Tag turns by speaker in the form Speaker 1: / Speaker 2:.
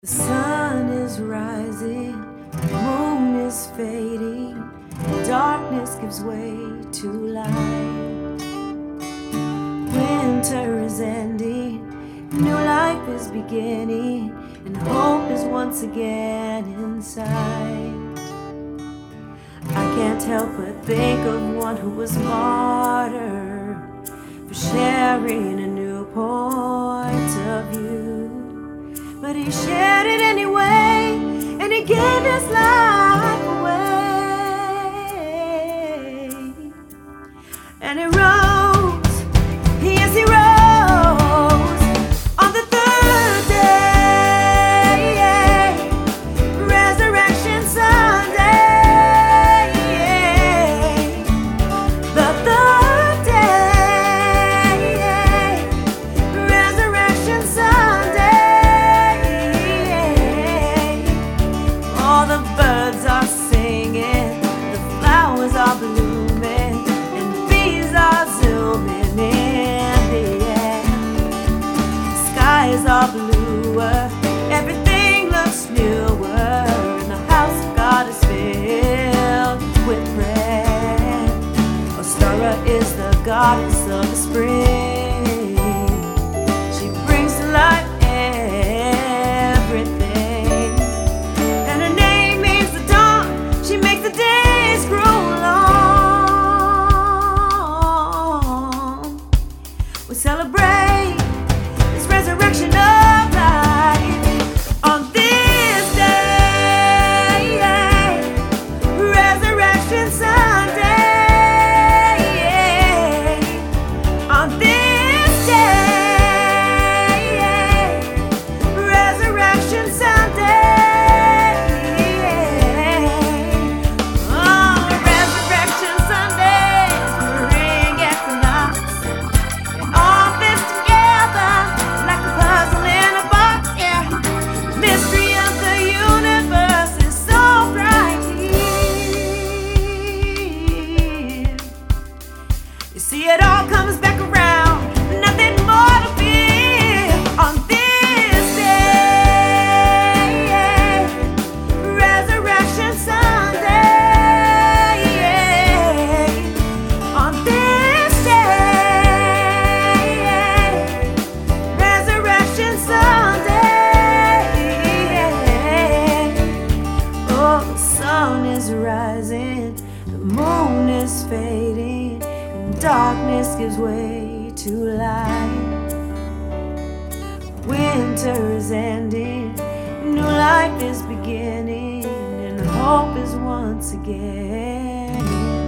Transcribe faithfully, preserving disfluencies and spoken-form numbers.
Speaker 1: The sun is rising, the moon is fading, and darkness gives way to light. Winter is ending, new life is beginning, and hope is once again in sight. I can't help but think of one who was martyred for sharing a new point of view. But he shared it anyway, and he gave his life away. And he rose, yes he rose, on the third day, Resurrection Sunday, the third day, Resurrection Sunday. All the birds are singing, the flowers are blooming, and bees are zooming in the air. Skies are bluer, everything looks newer, and the house of God is filled with prayer. Ostara is the goddess of the spring. She brings to life everything. Make the days grow long. We celebrate this resurrection of life on this day, Resurrection Sunday. On this day, Resurrection Sunday. See, it all comes back around, nothing more to fear on this day, Resurrection Sunday. On this day, Resurrection Sunday. Oh, the sun is rising, the moon is fading, darkness gives way to light. Winter is ending, new life is beginning, and hope is once again